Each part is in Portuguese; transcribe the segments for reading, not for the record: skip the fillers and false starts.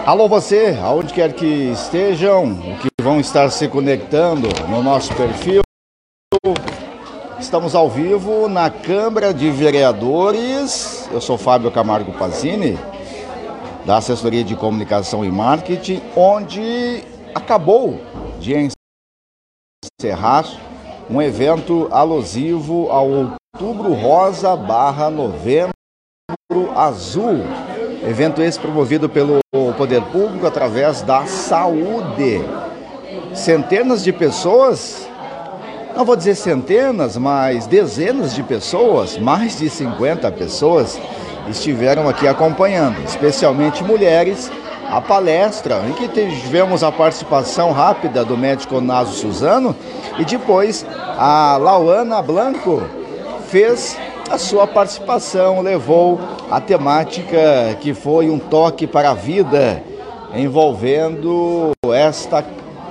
Alô você, aonde quer que estejam, que vão estar se conectando no nosso perfil. Estamos ao vivo na Câmara de Vereadores. Eu sou Fábio Camargo Pazini, da Assessoria de Comunicação e Marketing, onde acabou de encerrar um evento alusivo ao Outubro Rosa / Novembro Azul. Evento esse promovido pelo Poder Público através da saúde. Centenas de pessoas, não vou dizer centenas, mas dezenas de pessoas, mais de 50 pessoas, estiveram aqui acompanhando, especialmente mulheres, a palestra, em que tivemos a participação rápida do médico Naso Suzano e depois a Lauana Blanco fez a sua participação, levou a temática que foi um toque para a vida, envolvendo esta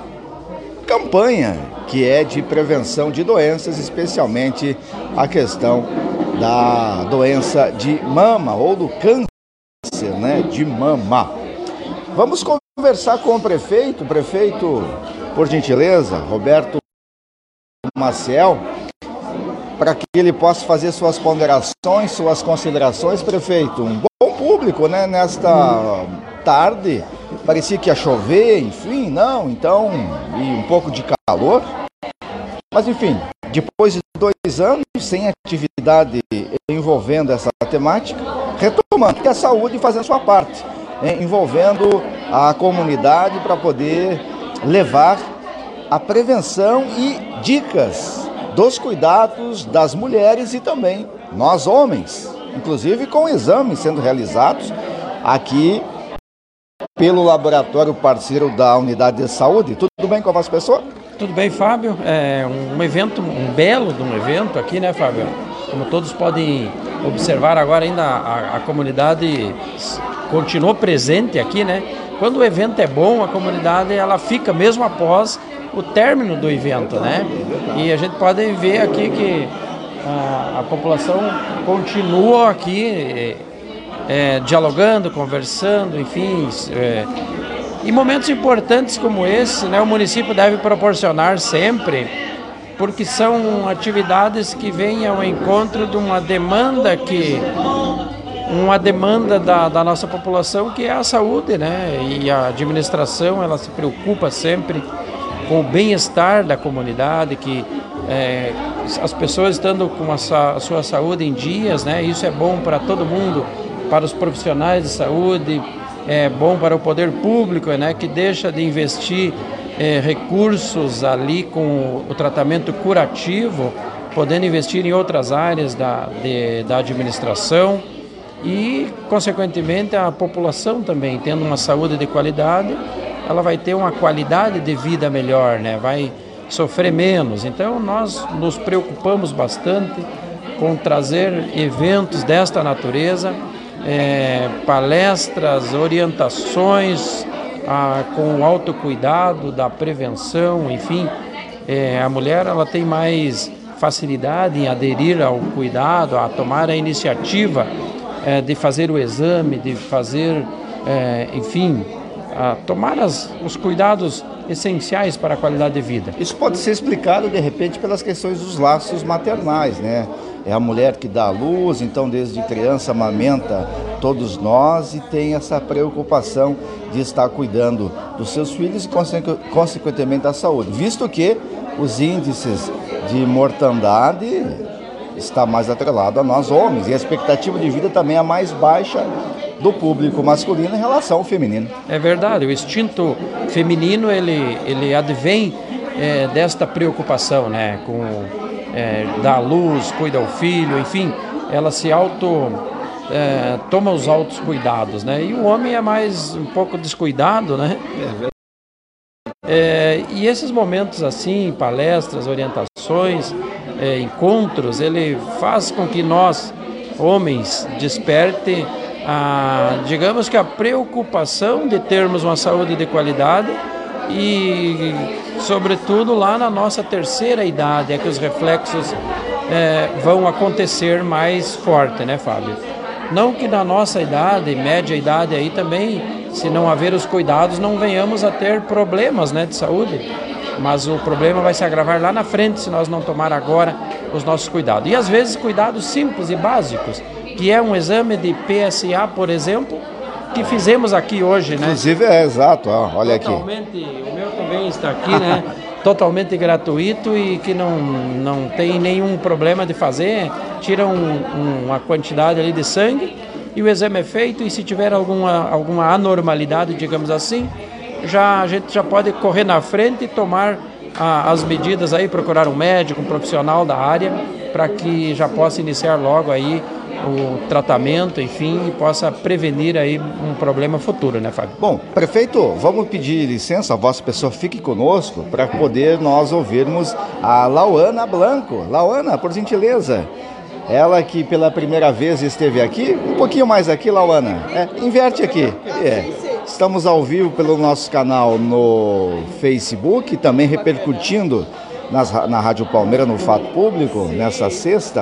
campanha que é de prevenção de doenças, especialmente a questão da doença de mama ou do câncer, de mama. Vamos conversar com o prefeito, por gentileza, Roberto Maciel, para que ele possa fazer suas ponderações, suas considerações. Prefeito, um bom público, nesta tarde, parecia que ia chover, enfim, e um pouco de calor, mas enfim, depois de 2 anos sem atividade envolvendo essa temática, retomando que a saúde fazendo sua parte, envolvendo a comunidade para poder levar a prevenção e dicas dos cuidados das mulheres e também nós homens, inclusive com exames sendo realizados aqui pelo laboratório parceiro da Unidade de Saúde. Tudo bem com a vossa pessoa? Tudo bem, Fábio. É um belo de um evento aqui, Fábio? Como todos podem observar agora, ainda a comunidade continuou presente aqui, Quando o evento é bom, a comunidade ela fica mesmo após o término do evento, E a gente pode ver aqui que a população continua aqui dialogando, conversando, enfim. Em momentos importantes como esse, o município deve proporcionar sempre, porque são atividades que vêm ao encontro de uma demanda da nossa população, que é a saúde, E a administração, ela se preocupa sempre com o bem-estar da comunidade, que as pessoas estando com a sua saúde em dias, Isso é bom para todo mundo, para os profissionais de saúde, é bom para o poder público, que deixa de investir recursos ali com o tratamento curativo, podendo investir em outras áreas da administração. E, consequentemente, a população também, tendo uma saúde de qualidade, ela vai ter uma qualidade de vida melhor, vai sofrer menos. Então, nós nos preocupamos bastante com trazer eventos desta natureza, palestras, orientações com autocuidado, da prevenção, enfim. A mulher ela tem mais facilidade em aderir ao cuidado, a tomar a iniciativa de fazer o exame, de fazer, tomar os cuidados essenciais para a qualidade de vida. Isso pode ser explicado, de repente, pelas questões dos laços maternais, É a mulher que dá à luz, então desde criança amamenta todos nós e tem essa preocupação de estar cuidando dos seus filhos e, consequentemente, da saúde, visto que os índices de mortandade está mais atrelado a nós homens e a expectativa de vida também é mais baixa do público masculino em relação ao feminino. É verdade, o instinto feminino ele advém desta preocupação, com dar à luz, cuida ao filho, enfim, ela se toma os altos cuidados, E o homem é mais um pouco descuidado, E esses momentos assim, palestras, orientações, encontros, ele faz com que nós, homens, desperte digamos que a preocupação de termos uma saúde de qualidade e, sobretudo, lá na nossa terceira idade, é que os reflexos vão acontecer mais forte, Fábio? Não que na nossa idade, média idade aí também se não haver os cuidados, não venhamos a ter problemas, né, de saúde. Mas o problema vai se agravar lá na frente se nós não tomar agora os nossos cuidados. E às vezes cuidados simples e básicos, que é um exame de PSA, por exemplo, que fizemos aqui hoje, né? Inclusive exato, olha totalmente, aqui. O meu também está aqui, né? Totalmente gratuito e que não tem nenhum problema de fazer. Tira uma quantidade ali de sangue e o exame é feito, e se tiver alguma anormalidade, digamos assim, a gente já pode correr na frente e tomar as medidas aí, procurar um médico, um profissional da área, para que já possa iniciar logo aí o tratamento, enfim, e possa prevenir aí um problema futuro, né, Fábio? Bom, prefeito, vamos pedir licença, a vossa pessoa fique conosco para poder nós ouvirmos a Lauana Blanco. Lauana, por gentileza. Ela que pela primeira vez esteve aqui, um pouquinho mais aqui, Lauana. Inverte aqui. Estamos ao vivo pelo nosso canal no Facebook, também repercutindo na Rádio Palmeira, no Fato Público, nessa sexta.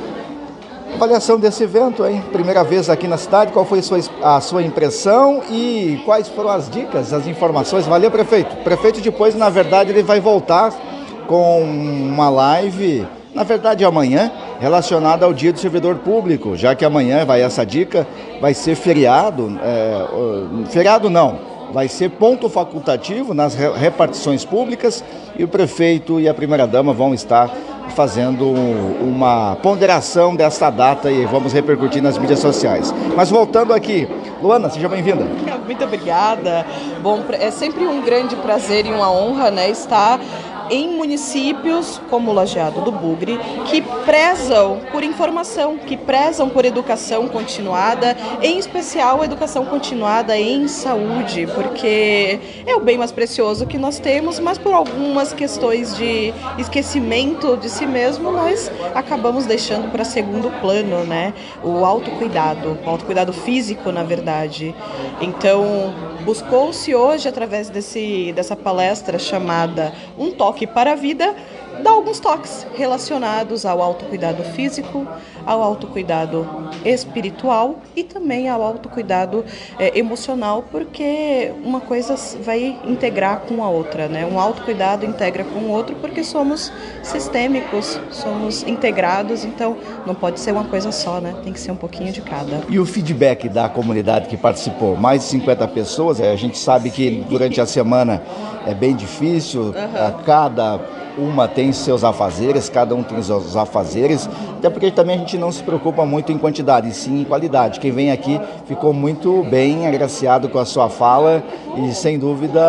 Avaliação desse evento, hein? Primeira vez aqui na cidade, qual foi a sua impressão e quais foram as dicas, as informações? Valeu, prefeito. O prefeito depois, na verdade, ele vai voltar com uma live, na verdade amanhã, relacionada ao Dia do Servidor Público, já que amanhã essa dica vai ser feriado, feriado não, vai ser ponto facultativo nas repartições públicas, e o prefeito e a primeira-dama vão estar fazendo uma ponderação dessa data e vamos repercutir nas mídias sociais. Mas voltando aqui, Luana, seja bem-vinda. Muito obrigada. Bom, é sempre um grande prazer e uma honra, né, estar em municípios como Lajeado do Bugre, que prezam por informação, que prezam por educação continuada, em especial educação continuada em saúde, porque é o bem mais precioso que nós temos, mas por algumas questões de esquecimento de si mesmo, nós acabamos deixando para segundo plano, né? O autocuidado físico, na verdade. Então, buscou-se hoje, através dessa palestra chamada Um Toque para a Vida, dar alguns toques relacionados ao autocuidado físico, ao autocuidado espiritual e também ao autocuidado emocional, porque uma coisa vai integrar com a outra, né? Um autocuidado integra com o outro porque somos sistêmicos, somos integrados, então não pode ser uma coisa só, né? Tem que ser um pouquinho de cada. E o feedback da comunidade que participou? Mais de 50 pessoas, a gente sabe que durante a semana é bem difícil, cada uma tem seus afazeres, cada um tem seus afazeres, até porque também a gente não se preocupa muito em quantidade, e sim em qualidade. Quem vem aqui ficou muito bem agraciado com a sua fala e, sem dúvida,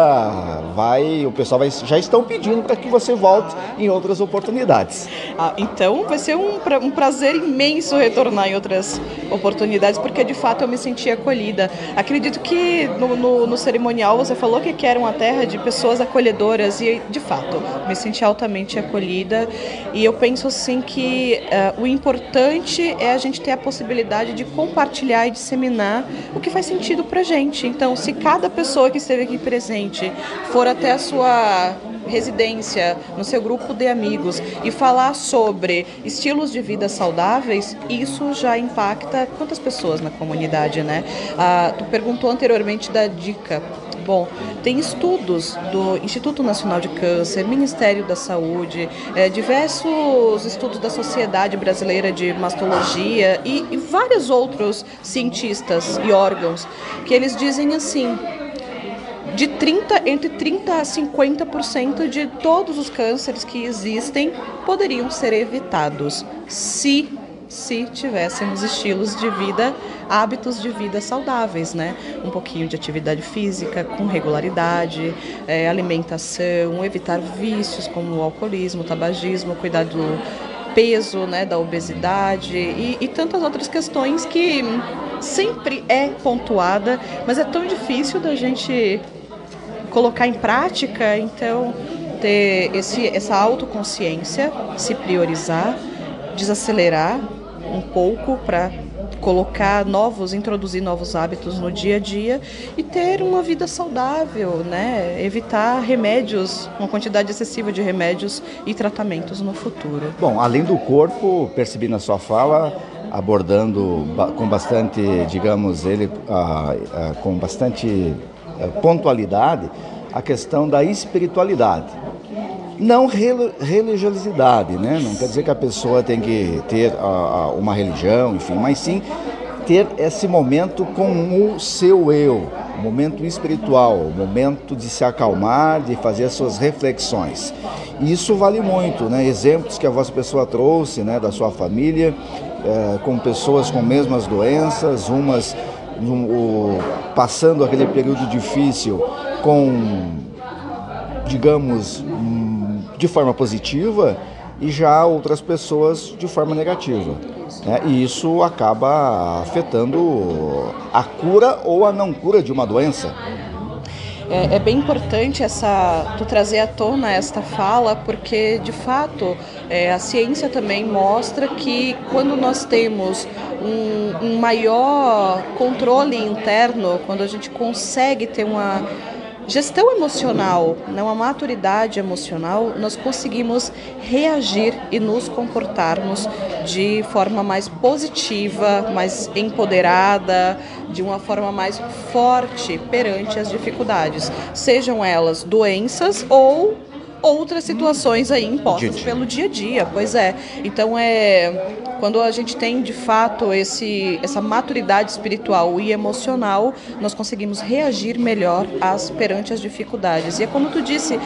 o pessoal já estão pedindo para que você volte em outras oportunidades. Então, vai ser um prazer imenso retornar em outras oportunidades, porque, de fato, eu me senti acolhida. Acredito que no cerimonial você falou que era uma terra de pessoas acolhedoras e, de fato, me senti altamente acolhida, e eu penso assim que o importante é a gente ter a possibilidade de compartilhar e disseminar o que faz sentido pra gente. Então, se cada pessoa que esteve aqui presente for até a sua residência, no seu grupo de amigos e falar sobre estilos de vida saudáveis, isso já impacta quantas pessoas na comunidade, né? Tu perguntou anteriormente da dica. Bom, tem estudos do Instituto Nacional de Câncer, Ministério da Saúde, diversos estudos da Sociedade Brasileira de Mastologia e vários outros cientistas e órgãos que eles dizem assim: entre 30% a 50% de todos os cânceres que existem poderiam ser evitados se tivéssemos estilos de vida, hábitos de vida saudáveis, né? Um pouquinho de atividade física com regularidade, alimentação, evitar vícios como o alcoolismo, o tabagismo, cuidar do peso, né, da obesidade e tantas outras questões que sempre é pontuada, mas é tão difícil da gente colocar em prática. Então, ter essa autoconsciência, se priorizar, desacelerar um pouco para introduzir novos hábitos no dia a dia e ter uma vida saudável, né? Evitar remédios, uma quantidade excessiva de remédios e tratamentos no futuro. Bom, além do corpo, percebi na sua fala, abordando com bastante, digamos, com bastante pontualidade a questão da espiritualidade. Não religiosidade, né? Não quer dizer que a pessoa tem que ter uma religião, enfim, mas sim ter esse momento com o seu eu, o momento espiritual, o momento de se acalmar, de fazer as suas reflexões. E isso vale muito, né? Exemplos que a vossa pessoa trouxe, né, da sua família, com pessoas com mesmas doenças, umas passando aquele período difícil com, digamos, de forma positiva, e já outras pessoas de forma negativa, né? E isso acaba afetando a cura ou a não cura de uma doença. É bem importante tu trazer à tona esta fala, porque de fato a ciência também mostra que quando nós temos um maior controle interno, quando a gente consegue ter uma gestão emocional, uma maturidade emocional, nós conseguimos reagir e nos comportarmos de forma mais positiva, mais empoderada, de uma forma mais forte perante as dificuldades, sejam elas doenças ou outras situações aí impostas pelo dia a dia. Pois é, então quando a gente tem de fato essa maturidade espiritual e emocional, nós conseguimos reagir melhor perante as dificuldades. E é como tu disse,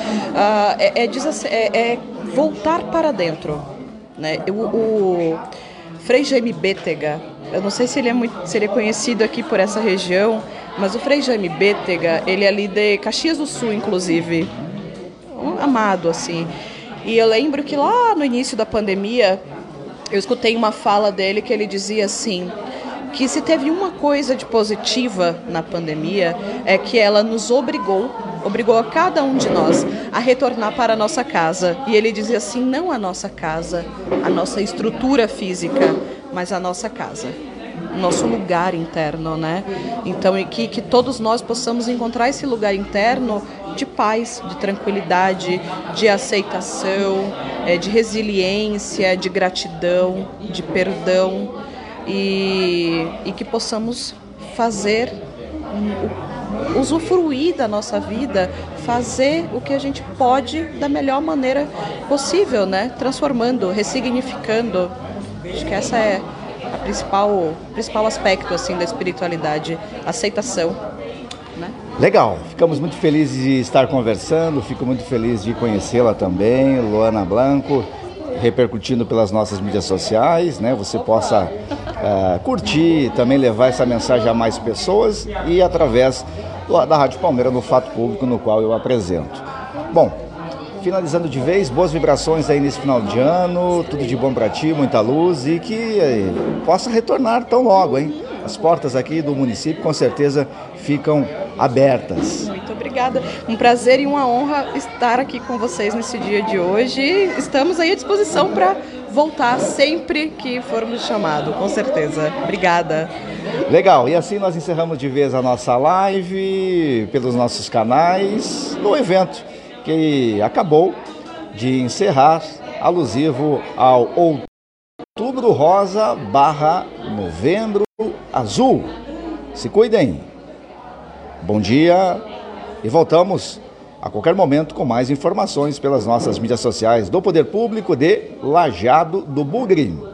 voltar para dentro, né? O Frei Jaime Bétega, eu não sei se ele é conhecido aqui por essa região, mas o Frei Jaime Bétega, ele é ali de Caxias do Sul, inclusive, amado, assim. E eu lembro que lá no início da pandemia, eu escutei uma fala dele que ele dizia assim, que se teve uma coisa de positiva na pandemia, é que ela nos obrigou a cada um de nós a retornar para a nossa casa. E ele dizia assim, não a nossa casa, a nossa estrutura física, mas a nossa casa, nosso lugar interno, né? Então, que todos nós possamos encontrar esse lugar interno de paz, de tranquilidade, de aceitação, de resiliência, de gratidão, de perdão, e que possamos usufruir da nossa vida, fazer o que a gente pode da melhor maneira possível, né? Transformando, ressignificando. Acho que essa é o principal aspecto assim da espiritualidade, aceitação, né? Legal, ficamos muito felizes de estar conversando, fico muito feliz de conhecê-la também, Luana Blanco, repercutindo pelas nossas mídias sociais, né? Você possa curtir, também levar essa mensagem a mais pessoas e através da Rádio Palmeira no Fato Público, no qual eu apresento. Bom, finalizando de vez, boas vibrações aí nesse final de ano, tudo de bom para ti, muita luz e que possa retornar tão logo, hein? As portas aqui do município com certeza ficam abertas. Muito obrigada, um prazer e uma honra estar aqui com vocês nesse dia de hoje. Estamos aí à disposição para voltar sempre que formos chamados, com certeza. Obrigada. Legal, e assim nós encerramos de vez a nossa live pelos nossos canais do evento que acabou de encerrar, alusivo ao Outubro Rosa / Novembro Azul. Se cuidem. Bom dia e voltamos a qualquer momento com mais informações pelas nossas mídias sociais do Poder Público de Lajeado do Bugre.